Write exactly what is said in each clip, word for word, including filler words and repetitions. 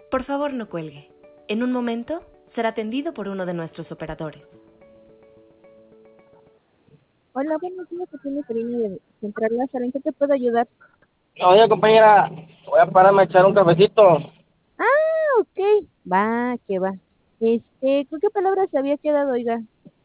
Por favor, no cuelgue. En un momento será atendido por uno de nuestros operadores. Hola, buenos días, aquí mi Karina de Central Lázaro. ¿En qué te puedo ayudar? Oye, compañera, voy a pararme a echar un cafecito. Ah, ok. Va, que va. Este, ¿con qué palabra se había quedado, oiga?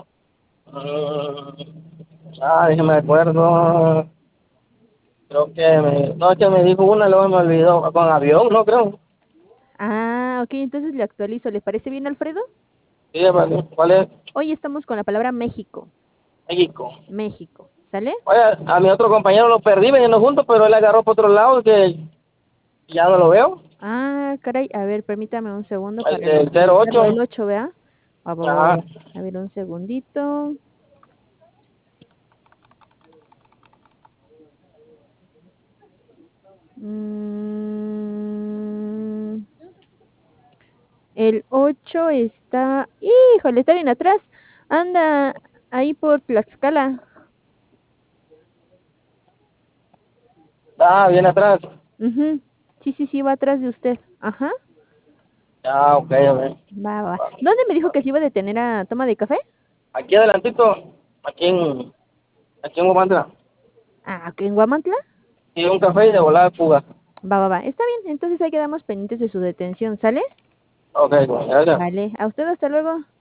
Mm, ah, déjeme acuerdo. Creo que me... No, es que me dijo una, luego me olvidó. Con avión, no creo. Ah, ok, entonces le actualizo. ¿Le parece bien, Alfredo? Sí, vale. ¿Cuál es? Hoy estamos con la palabra México. México. México, ¿sale? Oye, a mi otro compañero lo perdí veniendo juntos, pero él agarró por otro lado que ya no lo veo. Ah, caray, a ver, permítame un segundo El para del cero localizarlo. El ocho. ocho, ¿vea? Va, va, va, Ajá. va. A ver, un segundito. Mm, el ocho está... Híjole, está bien atrás. Anda ahí por Tlaxcala. Ah, bien atrás. Ujú. Sí, sí, sí, va atrás de usted. Ajá. Ah, ok, ok. Va, va. ¿Dónde me dijo que se iba a detener a toma de café? Aquí adelantito, aquí en, aquí en Guamantla. Ah, ¿que en Guamantla? Y un café y de volada fuga. Va, va, va. Está bien, entonces ahí quedamos pendientes de su detención, ¿sale? Ok, pues, gracias. Vale, a usted hasta luego.